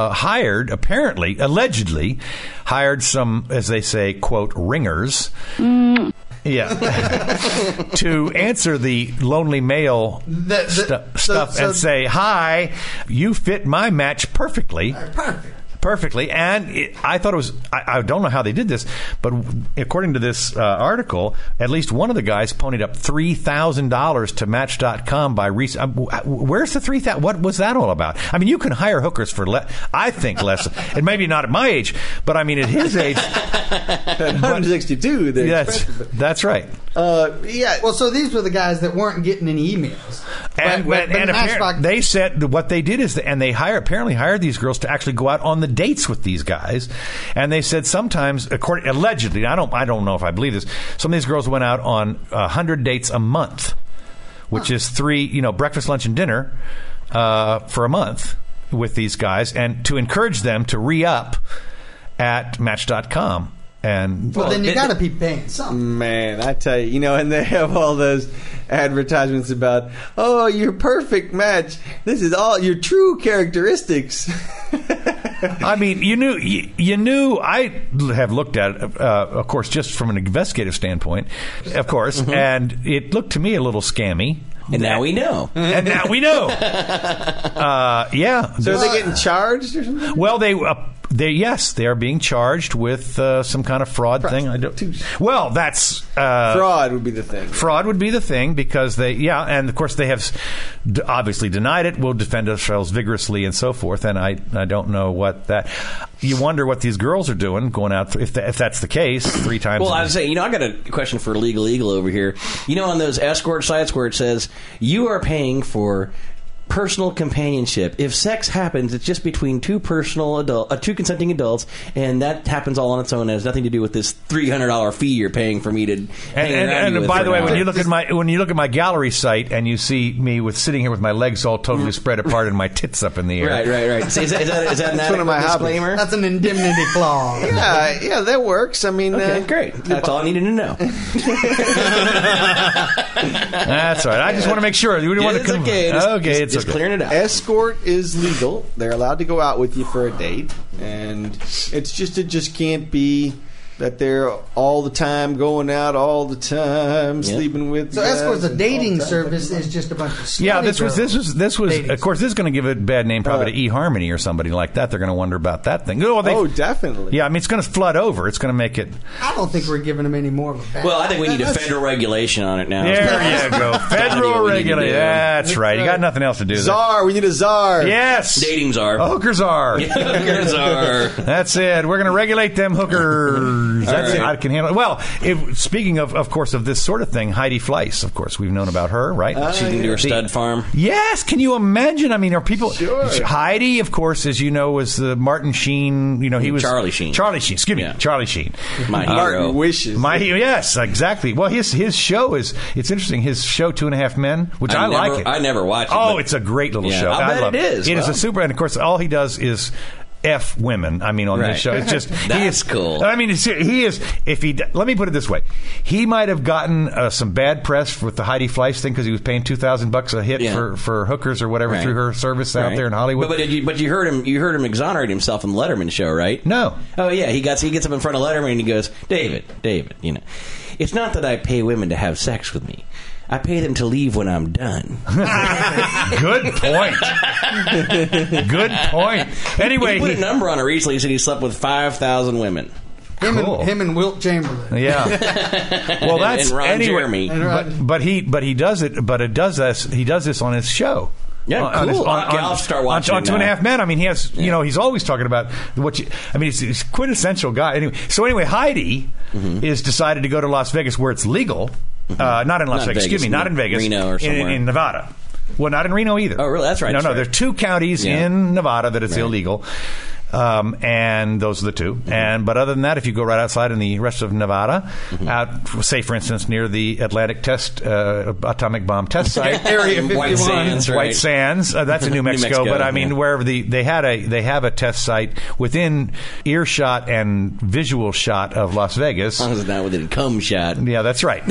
allegedly hired some, as they say, quote, ringers. Yeah, to answer the lonely male stuff and say, "Hi, you fit my match perfectly." Perfectly, and I thought it was. I don't know how they did this, but according to this article, at least one of the guys ponied up $3,000 to Match.com by where's the $3,000? What was that all about? I mean, you can hire hookers for I think less, and maybe not at my age, but I mean at his age. At 162. That's right. Yeah. Well, so these were the guys that weren't getting any emails, and apparently they said what they did is, and they apparently hired these girls to actually go out on the dates with these guys, and they said sometimes, allegedly, I don't know if I believe this. Some of these girls went out on 100 dates a month, which is 3, breakfast, lunch, and dinner for a month with these guys, and to encourage them to re-up at Match.com. And then you got to be paying something. Man, I tell you, and they have all those advertisements about, oh, your perfect match. This is all your true characteristics. I mean, you knew. I have looked at it, of course, just from an investigative standpoint, of course, and it looked to me a little scammy. And now we know. Yeah. So are they getting charged or something? Well, they are being charged with some kind of fraud thing. Well, that's fraud would be the thing. Fraud would be the thing because and of course they have obviously denied it. We'll defend ourselves vigorously and so forth. And I don't know what that. You wonder what these girls are doing, going out if that's the case 3 times. Well, I was saying, I got a question for Legal Eagle over here. On those escort sites where it says you are paying for personal companionship. If sex happens, it's just between two consenting adults, and that happens all on its own. It has nothing to do with this $300 fee you're paying for me to. And by the way, when you look at my gallery site and you see me sitting here with my legs all totally spread apart and my tits up in the air, right. So is that an one of my disclaimer? That's an indemnity clause. Yeah, that works. I mean, okay, great. That's all I needed to know. That's right. I just want to make sure. It's okay. It's just clearing it out. Escort is legal. They're allowed to go out with you for a date, and it just can't be that they're all the time going out all the time, sleeping with. So Escort's a dating service is just a bunch of slutty this was dating of course this is going to give a bad name probably to eHarmony or somebody like that. They're going to wonder about that thing. Definitely. Yeah, I mean it's going to flood over. It's going to make it. I don't think we're giving them any more of a bad. Well, I think we need a federal regulation on it now. There you go. Federal regulation. That's right. You got nothing else to do. Czar. We need a czar. Yes. Dating czar. A hooker czar. Hooker czar. That's it. We're going to regulate them hookers. That's right. it. I can handle it. Well, speaking of course, of this sort of thing, Heidi Fleiss, of course, we've known about her, right? She can do her stud farm. Yes. Can you imagine? I mean, are people... Sure. Heidi, of course, as you know, was the Martin Sheen. You know, he was... Charlie Sheen. Excuse me. Yeah. Charlie Sheen. My hero. Martin wishes. Yes, exactly. Well, his show is... It's interesting. His show, 2.5 Men, which I like it. I never watched it. Oh, it's a great little show. I love bet it is. It is a super... And, of course, all he does is... F women. I mean, on this show, it's just that's cool. I mean, he is. Let me put it this way: he might have gotten some bad press with the Heidi Fleiss thing because he was paying $2,000 a hit for hookers or whatever through her service out there in Hollywood. But you heard him exonerate himself in the Letterman show, right? No. Oh yeah, he gets up in front of Letterman and he goes, David, you know, it's not that I pay women to have sex with me. I pay them to leave when I'm done. Good point. Good point. Anyway, he put a number on her recently. He said he slept with 5,000 women. Him and Wilt Chamberlain. Yeah. Well, that's and Ron Jeremy. But he does it. But he does this on his show. Yeah, cool. I'll start watching on 2.5 Men. I mean, he has. You know, he's always talking about he's a quintessential guy. Anyway, Heidi is decided to go to Las Vegas where it's legal. Not in Las Vegas. Excuse me, not in Vegas. Reno or somewhere. In Nevada. Well, not in Reno either. Oh, really? That's right. No, there are 2 counties in Nevada that it's illegal. And those are the 2. But other than that, if you go right outside in the rest of Nevada, out, say, for instance, near the Atlantic atomic bomb test site, Area 51, White Sands, right? White Sands. That's in New Mexico. But I mean, wherever they have a test site within earshot and visual shot of Las Vegas. As long as it's not within cum shot. Yeah, that's right.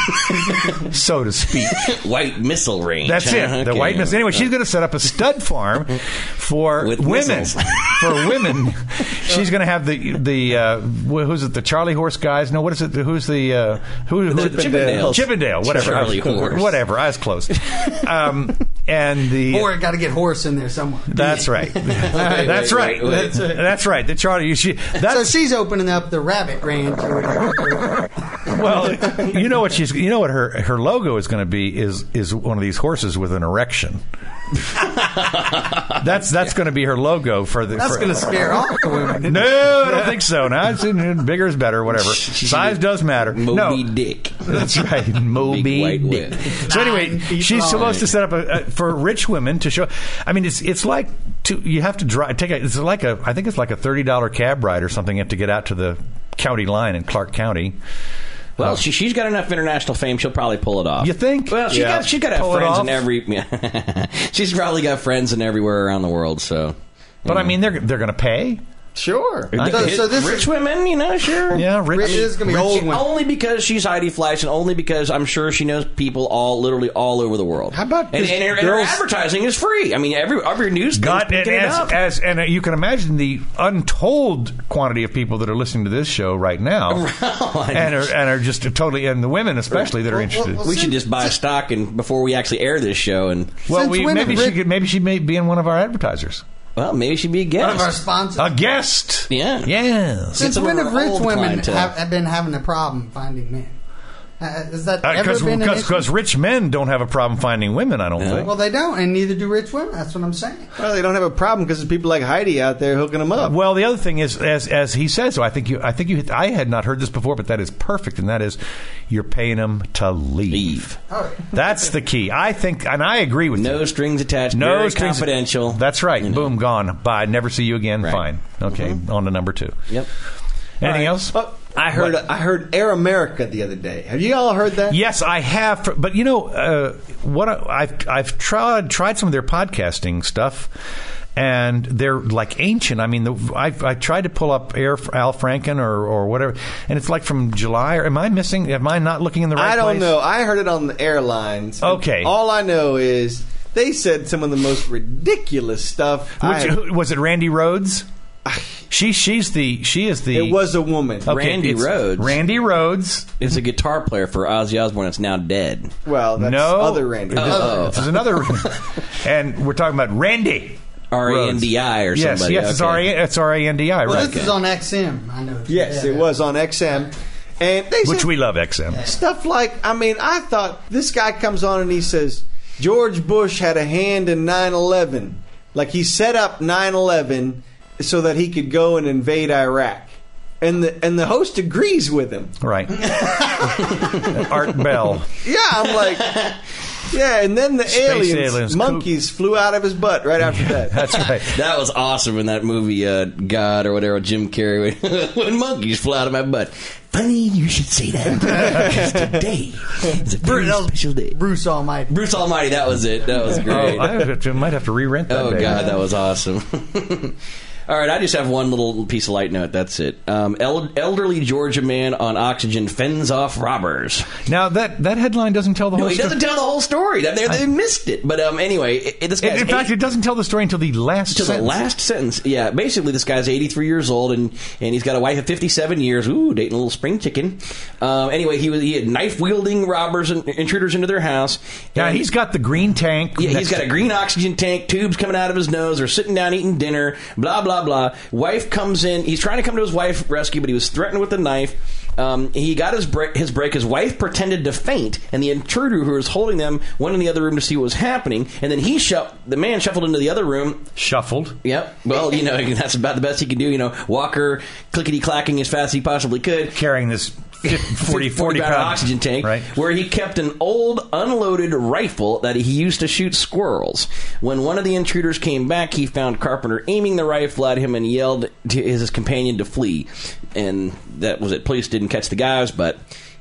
So to speak. White missile range. That's it. The white missile. Anyway, she's going to set up a stud farm for women. For women, she's going to have the who's it? The Charlie Horse guys? No, what is it? Who's the Chippendale? Whatever. Charlie Horse. Whatever. I was close. And the Or got to get horse in there somewhere. That's right. That's right. That's right. The Charlie. So she's opening up the rabbit ranch. Well, you know what her logo is going to be is one of these horses with an erection. That's going to be her logo for the. That's going to scare off the women. No, I don't think so. No, bigger is better. Whatever. Size does matter. Moby Dick. That's right. Moby Dick. So anyway, she's supposed to set up for rich women to show. I mean, it's like you have to drive. It's like I think it's like a $30 cab ride or something. You have to get out to the county line in Clark County. Well, she's got enough international fame; she'll probably pull it off. You think? Well, she's got to have friends in every. She's probably got friends in everywhere around the world. So, but I mean, they're going to pay. Sure. So this rich women, sure. Yeah, rich. This is going to be old women. Only because she's Heidi Fleiss, and only because I'm sure she knows people literally all over the world. How about and her advertising is free. I mean, every news picking it up. And you can imagine the untold quantity of people that are listening to this show right now, and are just totally, and the women especially that are interested. We should just buy stock before we actually air this show, and maybe she may be in one of our advertisers. Well, maybe she'd be a guest. One of our sponsors. A guest. Yeah. Yes. Since when have rich women have been having a problem finding men? Has that ever been an issue? Because rich men don't have a problem finding women, I don't think. Well, they don't, and neither do rich women. That's what I'm saying. Well, they don't have a problem because there's people like Heidi out there hooking them up. Well, the other thing is, as he says, so I I had not heard this before, but that is perfect, and that is you're paying them to leave. Oh, That's the key. I think, and I agree with you. No strings attached. No very strings. confidential. That's right. You know. Boom, gone. Bye. Never see you again. Right. Fine. Okay. On to number 2. Yep. Anything else? I heard Air America the other day. Have you all heard that? Yes, I have. But you know, I've tried some of their podcasting stuff, and they're like ancient. I mean, I tried to pull up Al Franken or whatever, and it's like from July. Or am I missing? Am I not looking in the right place? I don't know. I heard it on the airlines. Okay. All I know is they said some of the most ridiculous stuff. Was it Randy Rhoads? She is the. It was a woman. Okay, Randy Rhoads. Randy Rhoads is a guitar player for Ozzy Osbourne. That's now dead. Well, that's other Randy. This is another. And we're talking about Randy. R-A-N-D-I or somebody. Yes, it's R-A-N-D-I. well, Right. this is on XM. I know. Yes, it was on XM. And they Which said we love XM. stuff like, I thought this guy comes on and he says, George Bush had a hand in 9/11. Like he set up 9/11 so that he could go and invade Iraq. And the host agrees with him. Right. Art Bell. Yeah, I'm like, yeah, and then the aliens, monkeys flew out of his butt right after that. That's right. That was awesome in that movie, God or whatever, Jim Carrey, when monkeys flew out of my butt. Funny you should say that. Because today is a very special day. Bruce Almighty. Bruce Almighty, that was it. That was great. I might have to re-rent that. Oh, day. God, that was awesome. All right, I just have one little piece of light note. That's it. Elderly Georgia man on oxygen fends off robbers. Now, that headline doesn't tell the whole story. No, he doesn't tell the whole story. They missed it. But anyway, this guy's... In fact, it doesn't tell the story until the last sentence. The last sentence. Yeah, basically, this guy's 83 years old, and he's got a wife of 57 years. Ooh, dating a little spring chicken. Anyway, he had knife-wielding robbers and intruders into their house. Yeah, he's got the green tank. Yeah, he's got a green oxygen tank, tubes coming out of his nose. They're sitting down eating dinner, blah, blah, blah. Wife comes in. He's trying to come to his wife's rescue, but he was threatened with a knife. He got his break. His wife pretended to faint, and the intruder who was holding them went in the other room to see what was happening. And then the man shuffled into the other room. Shuffled? Yep. Well, that's about the best he could do. Walker clickety-clacking as fast as he possibly could. Carrying this 40 pound oxygen tank, right, where he kept an old unloaded rifle that he used to shoot squirrels. When one of the intruders came back, he found Carpenter aiming the rifle at him and yelled to his companion to flee. And that was it. Police didn't catch the guys, but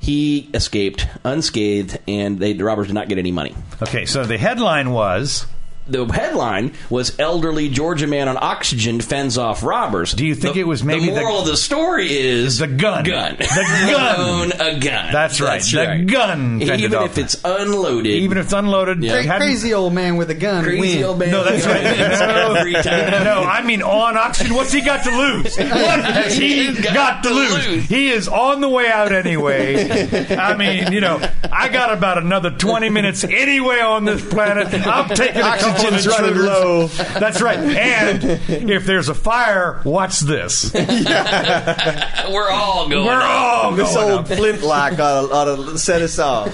he escaped unscathed, and the robbers did not get any money. Okay, so the headline was... The headline was "Elderly Georgia man on oxygen fends off robbers." Do you think it was maybe the moral of the story is the gun? The gun. Own a gun. That's right. The gun. Even if it's unloaded. Even if it's unloaded. Yeah. Crazy old man with a gun. Crazy old man. No, that's right. Every time. No, I mean on oxygen. What's he got to lose? What has he got to lose? He is on the way out anyway. I mean, I got about another 20 minutes anyway on this planet. I'm taking oxygen's running low. That's right. And if there's a fire, watch this. We're all going. We're all this going old up. flintlock ought to set us off.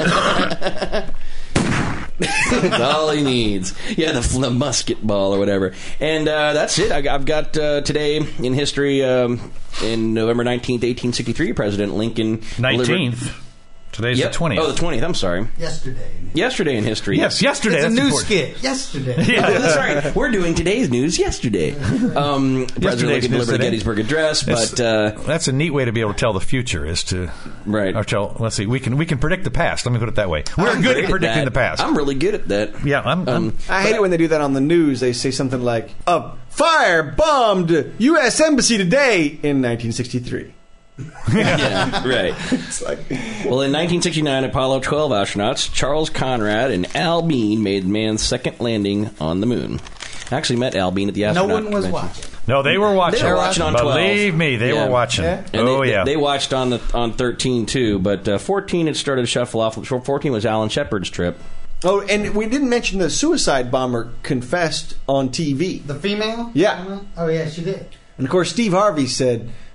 That's all he needs. Yeah, the musket ball or whatever. And that's it. I've got today in history, in November 19th, 1863, President Lincoln... 19th? Today's the 20th. Oh, the 20th. I'm sorry. Yesterday in history. Yes, yesterday. It's that's a news important. skit. Yesterday. Yeah. Oh, that's right. We're doing today's news yesterday. President Lincoln delivered a Gettysburg Address, but that's a neat way to be able to tell the future. Is to right. Let's see. We can predict the past. Let me put it that way. We're good at predicting the past. I'm really good at that. Yeah, I hate it when they do that on the news. They say something like, "A fire bombed U.S. Embassy today in 1963." Yeah, right. It's like, well, in 1969, Apollo 12 astronauts Charles Conrad and Al Bean made man's second landing on the moon. I actually met Al Bean at the astronaut No one was convention. watching. No, they were watching. They were watching on 12. Believe me, they were watching. Yeah. And they watched on 13 too, but 14 had started to shuffle off. 14 was Alan Shepard's trip. oh, and we didn't mention the suicide bomber confessed on TV. The female? Yeah. Oh, yeah, she did. And of course, Steve Harvey said,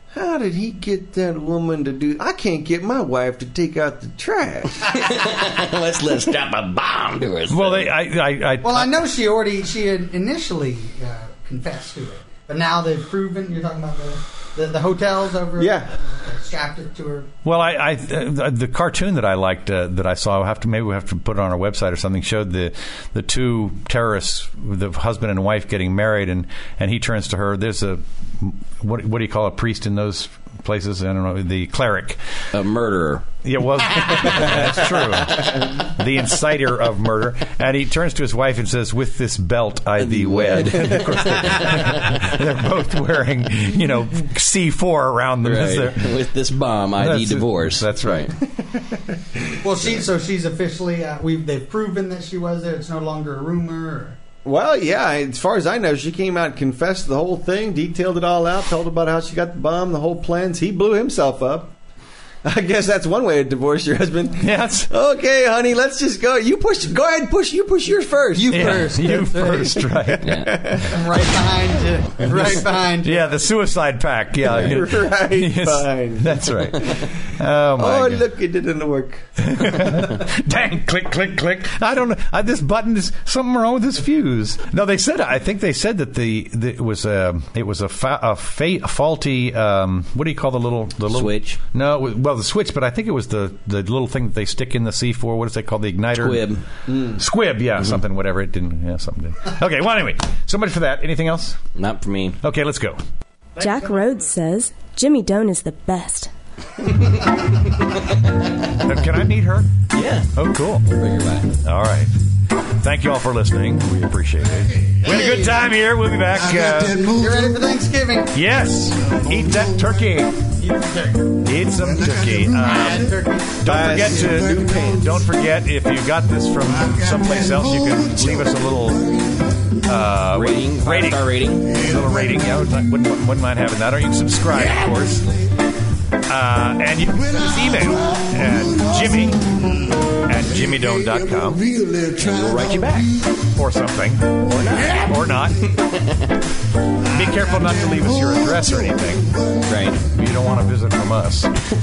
how did he get that woman to do? I can't get my wife to take out the trash. Let's drop a bomb to her. Well, I know she had initially confessed to it, but now they've proven. You're talking about the hotels over. Yeah, strapped it to her. Well, the cartoon that I liked that I saw, maybe we have to put it on our website or something, showed the two terrorists, the husband and wife, getting married, and he turns to her. There's a what do you call a priest in those places? I don't know, the cleric, a murderer. Yeah, well, that's true. The inciter of murder. And he turns to his wife and says, "With this belt I thee wed." Of course, they're both wearing, C4 around them. Right. With this bomb I thee divorce. That's right. Well, she's officially, they've proven that she was there. It's no longer a rumor. Well, yeah, as far as I know, she came out and confessed the whole thing, detailed it all out, told about how she got the bomb, the whole plans. He blew himself up. I guess that's one way to divorce your husband. Yes. Okay, honey, let's just go. Go ahead and push. You push yours first. You first. You first, right. Yeah. Right behind you. Right behind you. Yeah, the suicide pact. Yeah. Right behind. That's right. Oh, my God. Look, it didn't work. Dang, click, click, click. I don't know. This button is something wrong with this fuse. No, I think they said that it was a faulty, what do you call the little switch? No, the switch, but I think it was the little thing that they stick in the C4. What is it called? The igniter? Squib. Squib, yeah, something, whatever. It didn't, something did. Okay, well, anyway, so much for that. Anything else? Not for me. Okay, let's go. Jack Rhodes says, Jimmy Doan is the best. Can I meet her? Yeah. Oh, cool. Bring her back. All right. Thank you all for listening. We appreciate it. We had a good time here. We'll be back. You ready for Thanksgiving? Yes. Eat that turkey. Eat some turkey. Don't forget, if you got this from someplace else, you can leave us a little rating. 5-star rating. A little rating. Yeah, wouldn't mind having that. Or you can subscribe, of course. And you can send us email at jimmy@jimmydoan.com. And we'll write you back. Or something. Or not. Be careful not to leave us your address or anything. Right. You don't want to visit from us.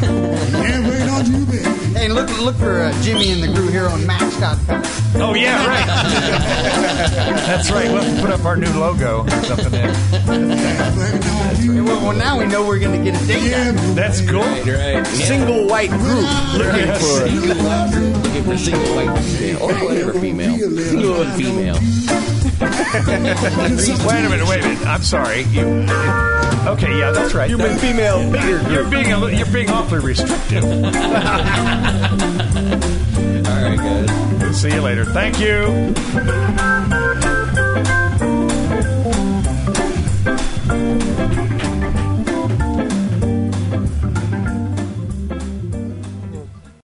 Hey, look for Jimmy and the crew here on Match.com. Oh, yeah, right. That's right. We'll put up our new logo or something there. Well, now we know we're going to get a date. That's cool. Right. Yeah. Single white group looking for single white female. Or whatever female. Single and female. Wait a minute. I'm sorry. Okay, yeah, that's right. You've been female. You're being awfully restrictive. All right, guys. We'll see you later. Thank you.